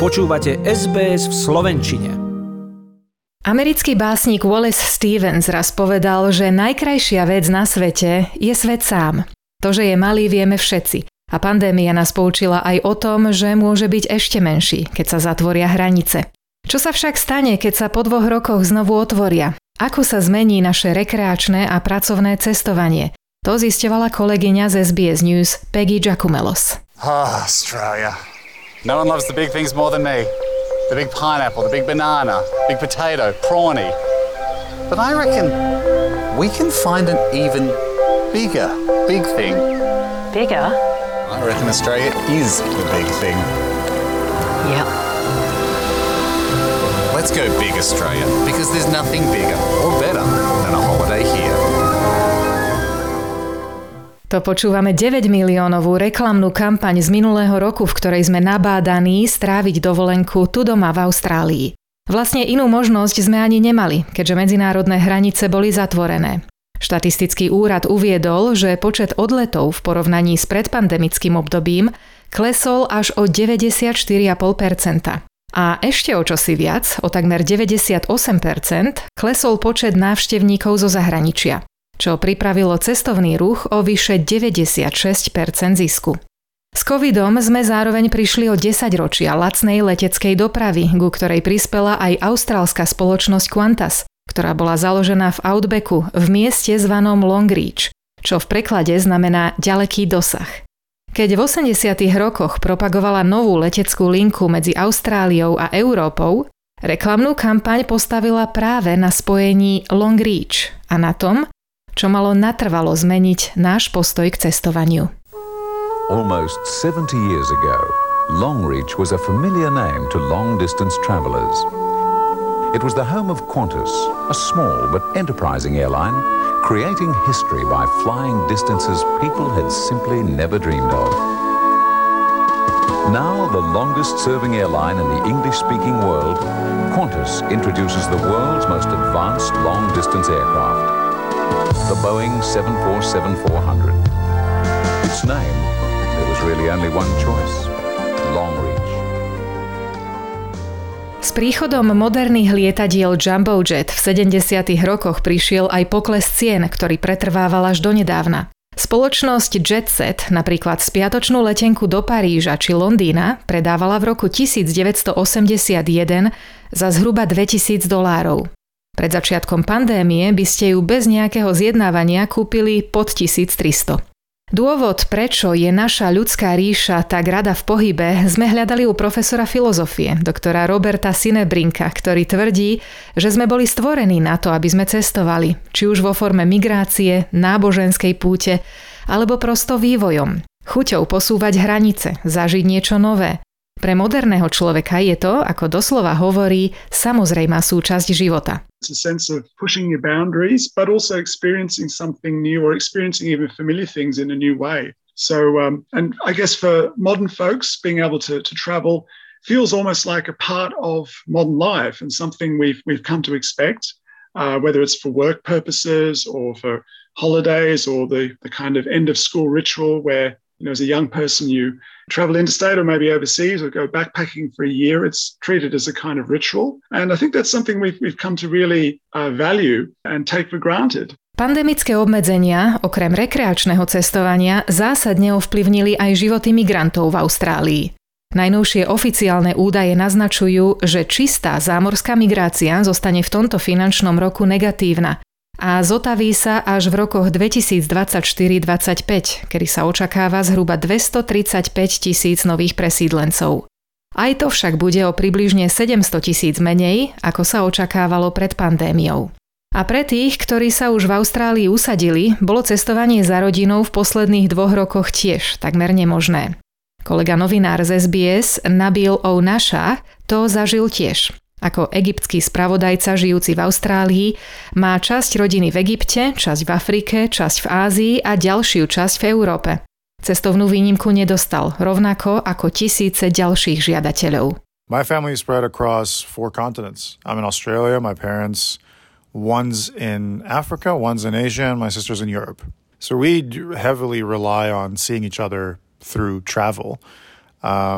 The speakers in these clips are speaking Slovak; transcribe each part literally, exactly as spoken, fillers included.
Počúvate es bé es v slovenčine. Americký básnik Wallace Stevens raz povedal, že najkrajšia vec na svete je svet sám. To, že je malý, vieme všetci. A pandémia nás poučila aj o tom, že môže byť ešte menší, keď sa zatvoria hranice. Čo sa však stane, keď sa po dvoch rokoch znovu otvoria? Ako sa zmení naše rekreačné a pracovné cestovanie? To zisťovala kolegyňa z es bé es News Peggy Giacomelos. Ah, Australia. No one loves the big things more than me. The big pineapple, the big banana, big potato, prawny. But I reckon we can find an even bigger big thing. Bigger? I reckon Australia is the big thing. Yep. Let's go big Australia, because there's nothing bigger or better than a holiday here. To počúvame deväť miliónovú reklamnú kampaň z minulého roku, v ktorej sme nabádaní stráviť dovolenku tu doma v Austrálii. Vlastne inú možnosť sme ani nemali, keďže medzinárodné hranice boli zatvorené. Štatistický úrad uviedol, že počet odletov v porovnaní s predpandemickým obdobím klesol až o deväťdesiatštyri celá päť percenta. A ešte o čosi viac, o takmer deväťdesiatosem percent, klesol počet návštevníkov zo zahraničia, čo pripravilo cestovný ruch o vyše deväťdesiatšesť percent zisku. S covidom sme zároveň prišli o desaťročia lacnej leteckej dopravy, ku ktorej prispela aj austrálska spoločnosť Qantas, ktorá bola založená v Outbacku v mieste zvanom Longreach, čo v preklade znamená ďaleký dosah. Keď v osemdesiatych rokoch propagovala novú leteckú linku medzi Austráliou a Európou, reklamnú kampaň postavila práve na spojení Longreach a na tom, čo malo natrvalo zmeniť náš postoj k cestovaniu. Almost seventy years ago, Longreach was a familiar name to long-distance travelers. It was the home of Qantas, a small but enterprising airline, creating history by flying distances people had simply never dreamed of. Now, the longest-serving airline in the English-speaking world, Qantas introduces the world's most advanced long-distance aircraft, the Boeing seven forty-seven four hundred. Its name, there was really only one choice, Longreach. S príchodom moderných lietadiel Jumbo Jet v sedemdesiatych rokoch prišiel aj pokles cien, ktorý pretrvával až donedávna. Spoločnosť JetSet napríklad spiatočnú letenku do Paríža či Londýna predávala v roku devätnásťstoosemdesiatjeden za zhruba dvetisíc dolárov. Pred začiatkom pandémie by ste ju bez nejakého zjednávania kúpili pod tisíctristo. Dôvod, prečo je naša ľudská ríša tak rada v pohybe, sme hľadali u profesora filozofie, doktora Roberta Sinebrinka, ktorý tvrdí, že sme boli stvorení na to, aby sme cestovali, či už vo forme migrácie, náboženskej púte, alebo prosto vývojom. Chuťou posúvať hranice, zažiť niečo nové. Pre moderného človeka je to, ako doslova hovorí, samozrejmá súčasť života. It's a sense of pushing your boundaries, but also experiencing something new or experiencing even familiar things in a new way. So, um, and I guess for modern folks, being able to, to travel feels almost like a part of modern life and something we've, we've come to expect, uh, whether it's for work purposes or for holidays or the, the kind of end of school ritual where, you know, as a young person, you travel interstate or maybe overseas or go backpacking for a year. It's treated as a kind of ritual. And I think that's something we've, we've come to really uh, value and take for granted. Pandemické obmedzenia, okrem rekreačného cestovania, zásadne ovplyvnili aj životy migrantov v Austrálii. Najnovšie oficiálne údaje naznačujú, že čistá zámorská migrácia zostane v tomto finančnom roku negatívna a zotaví sa až v rokoch dvetisícdvadsaťštyri dvadsaťpäť, kedy sa očakáva zhruba dvestotridsaťpäť tisíc nových presídlencov. Aj to však bude o približne sedemsto tisíc menej, ako sa očakávalo pred pandémiou. A pre tých, ktorí sa už v Austrálii usadili, bolo cestovanie za rodinou v posledných dvoch rokoch tiež takmer nemožné. Kolega novinár z es bé es Nabil Ounasha to zažil tiež. Ako egyptský spravodajca žijúci v Austrálii má časť rodiny v Egypte, časť v Afrike, časť v Ázii a ďalšiu časť v Európe. Cestovnú výnimku nedostal, rovnako ako tisíce ďalších žiadateľov. My family is spread across four continents. I'm in Australia, my parents, one's in Africa, one's in Asia, and my sister's in Europe. So we heavily rely on seeing each other through travel. Um,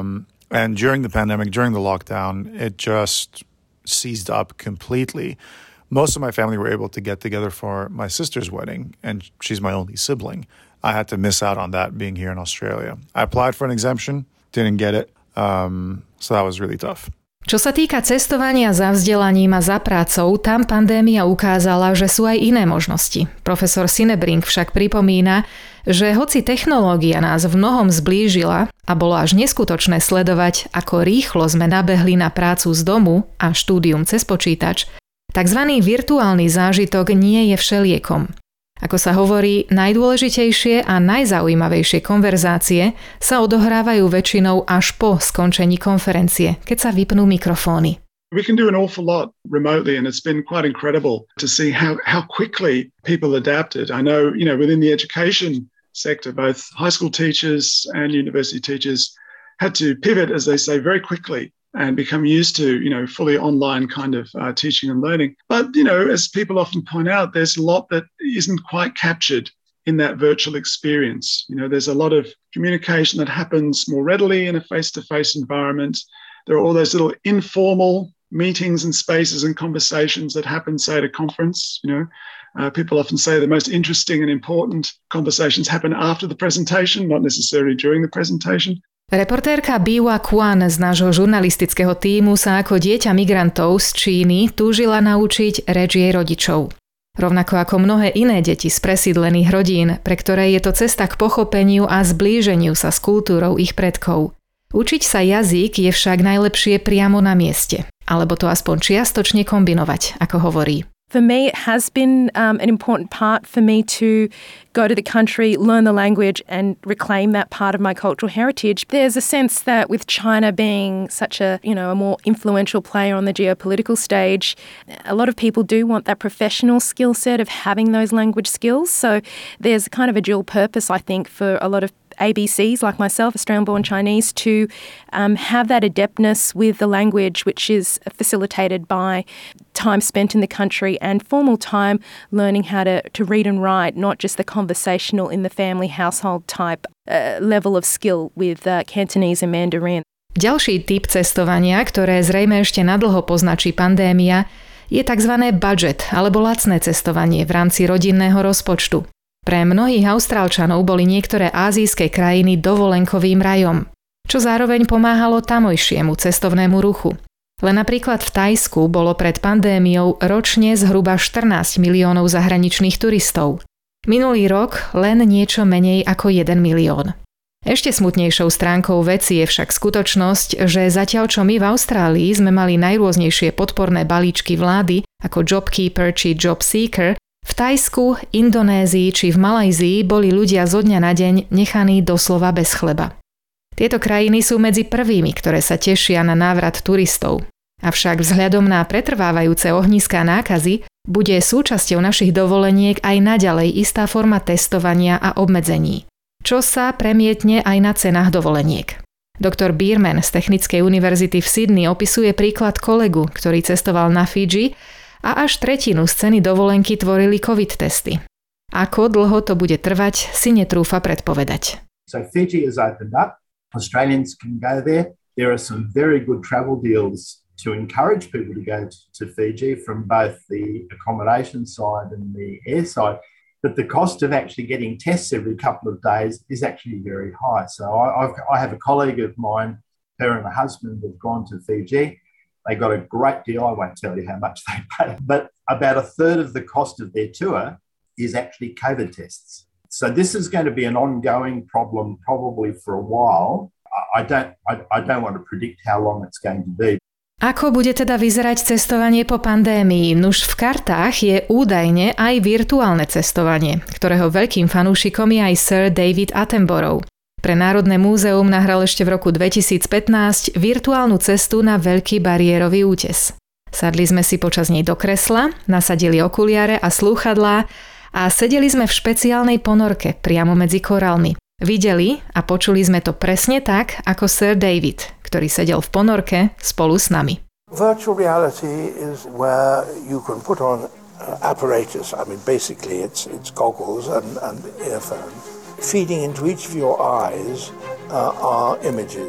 And during the pandemic, during the lockdown, it just seized up completely. Most of my family were able to get together for my sister's wedding, and she's my only sibling. I had to miss out on that being here in Australia. I applied for an exemption, didn't get it, um, so that was really tough. Čo sa týka cestovania za vzdelaním a za prácou, tam pandémia ukázala, že sú aj iné možnosti. Profesor Sinebrink však pripomína, že hoci technológia nás v mnohom zblížila a bolo až neskutočné sledovať, ako rýchlo sme nabehli na prácu z domu a štúdium cez počítač, takzvaný virtuálny zážitok nie je všeliekom. Ako sa hovorí, najdôležitejšie a najzaujímavejšie konverzácie sa odohrávajú väčšinou až po skončení konferencie, keď sa vypnú mikrofóny. We can do an awful lot remotely, and it's been quite incredible to see how, how quickly people adapted. I know, you know, within the education sector, both high school teachers and university teachers had to pivot, as they say, very quickly and become used to, you know, fully online kind of uh, teaching and learning. But, you know, as people often point out, there's a lot that isn't quite captured in that virtual experience. You know, there's a lot of communication that happens more readily in a face-to-face environment. There are all those little informal meetings and spaces and conversations that happen, say, at a conference. You know, uh, people often say the most interesting and important conversations happen after the presentation, not necessarily during the presentation. Reportérka Biwa Quan z nášho žurnalistického tímu sa ako dieťa migrantov z Číny túžila naučiť reč jej rodičov. Rovnako ako mnohé iné deti z presídlených rodín, pre ktoré je to cesta k pochopeniu a zblíženiu sa s kultúrou ich predkov. Učiť sa jazyk je však najlepšie priamo na mieste, alebo to aspoň čiastočne kombinovať, ako hovorí. For me, it has been um, an important part for me to go to the country, learn the language and reclaim that part of my cultural heritage. There's a sense that with China being such a, you know, a more influential player on the geopolitical stage, a lot of people do want that professional skill set of having those language skills. So there's kind of a dual purpose, I think, for a lot of A B Cs like myself, Australian-born Chinese, to um, have that adeptness with the language, which is facilitated by time spent in the country and formal time learning how to, to read and write, not just the conversational in the family household type uh, level of skill with uh, Cantonese and Mandarin. Ďalší typ cestovania, ktoré zrejme ešte nadlho poznačí pandémia, je tzv. Budget alebo lacné cestovanie v rámci rodinného rozpočtu. Pre mnohých Austrálčanov boli niektoré ázijské krajiny dovolenkovým rajom, čo zároveň pomáhalo tamojšiemu cestovnému ruchu. Len napríklad v Thajsku bolo pred pandémiou ročne zhruba štrnásť miliónov zahraničných turistov. Minulý rok len niečo menej ako jeden milión. Ešte smutnejšou stránkou veci je však skutočnosť, že zatiaľ čo my v Austrálii sme mali najrôznejšie podporné balíčky vlády ako JobKeeper či JobSeeker, v Thajsku, Indonézii či v Malajzii boli ľudia zo dňa na deň nechaní doslova bez chleba. Tieto krajiny sú medzi prvými, ktoré sa tešia na návrat turistov. Avšak vzhľadom na pretrvávajúce ohniská nákazy bude súčasťou našich dovoleniek aj naďalej istá forma testovania a obmedzení, čo sa premietne aj na cenách dovoleniek. Doktor Bierman z Technickej univerzity v Sydney opisuje príklad kolegu, ktorý cestoval na Fidži a až tretinu z ceny dovolenky tvorili COVID testy. Ako dlho to bude trvať, si netrúfa predpovedať. So Fiji has opened up. Australians can go there. There are some very good travel deals to encourage people to go to, to Fiji from both the accommodation side and the air side. But the cost of actually getting tests every couple of days is actually very high. So I, I've, I have a colleague of mine, her and her husband have gone to Fiji. They got a great deal. I won't tell you how much they paid, but about a third of the cost of their tour is actually COVID tests. So this is going to be an ongoing problem probably for a while. I don't, I, I don't want to predict how long it's going to be. Ako bude teda vyzerať cestovanie po pandémii? Nuž v kartách je údajne aj virtuálne cestovanie, ktorého veľkým fanúšikom je aj Sir David Attenborough. Pre Národné múzeum nahral ešte v roku dvetisícpätnásť virtuálnu cestu na veľký bariérový útes. Sadli sme si počas nej do kresla, nasadili okuliare a slúchadlá a sedeli sme v špeciálnej ponorke priamo medzi korálmi. Videli a počuli sme to presne tak, ako Sir David, ktorý sedel v ponorke spolu s nami. Virtual reality is where you can put on apparatus. I mean, basically it's, it's goggles and, and earphones. Feeding into each of your eyes uh, are images.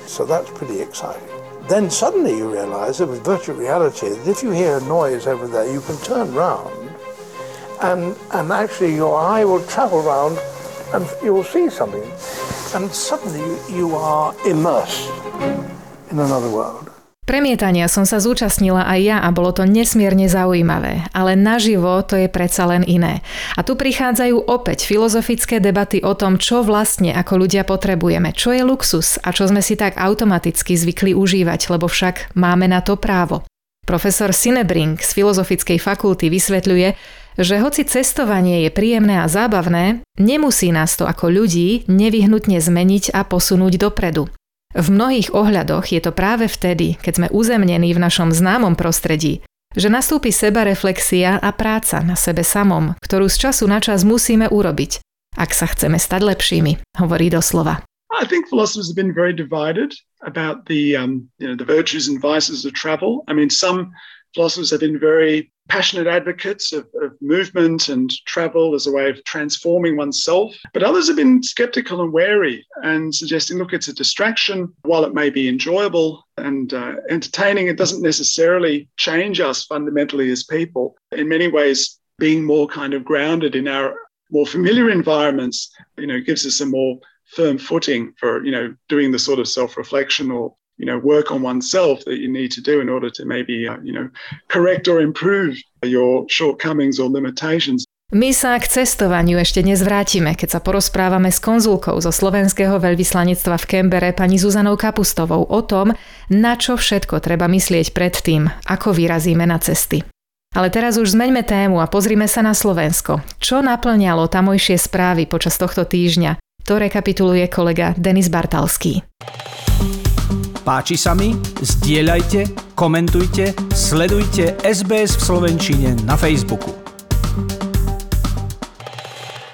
So that's pretty exciting. Then suddenly you realize that with virtual reality, that if you hear a noise over there, you can turn round and, and actually your eye will travel round and you will see something. And suddenly you are immersed in another world. Premietania som sa zúčastnila aj ja a bolo to nesmierne zaujímavé, ale naživo to je predsa len iné. A tu prichádzajú opäť filozofické debaty o tom, čo vlastne ako ľudia potrebujeme, čo je luxus a čo sme si tak automaticky zvykli užívať, lebo však máme na to právo. Profesor Sinnebrink z Filozofickej fakulty vysvetľuje, že hoci cestovanie je príjemné a zábavné, nemusí nás to ako ľudí nevyhnutne zmeniť a posunúť dopredu. V mnohých ohľadoch je to práve vtedy, keď sme uzemnení v našom známom prostredí, že nastúpi sebareflexia a práca na sebe samom, ktorú z času na čas musíme urobiť, ak sa chceme stať lepšími, hovorí doslova. I think philosophers have been very divided about the, um, you know, the virtues and vices of travel. I mean, some philosophers have been very passionate advocates of, of movement and travel as a way of transforming oneself. But others have been skeptical and wary and suggesting, look, it's a distraction. While it may be enjoyable and uh, entertaining, it doesn't necessarily change us fundamentally as people. In many ways, being more kind of grounded in our more familiar environments, you know, gives us a more firm footing for, you know, doing the sort of self-reflection or you know, work on oneself that you need to do in order to maybe, uh, you know, correct or improve your shortcomings or limitations. My sa k cestovaniu ešte nezvrátime, keď sa porozprávame s konzulkou zo slovenského veľvyslanectva v Canberre pani Zuzanou Kapustovou o tom, na čo všetko treba myslieť pred tým, ako vyrazíme na cesty. Ale teraz už zmeňme tému a pozrime sa na Slovensko. Čo naplňalo tamojšie správy počas tohto týždňa? To rekapituluje kolega Denis Bartalský. Páči sa mi? Zdieľajte, komentujte, sledujte es bé es v slovenčine na Facebooku.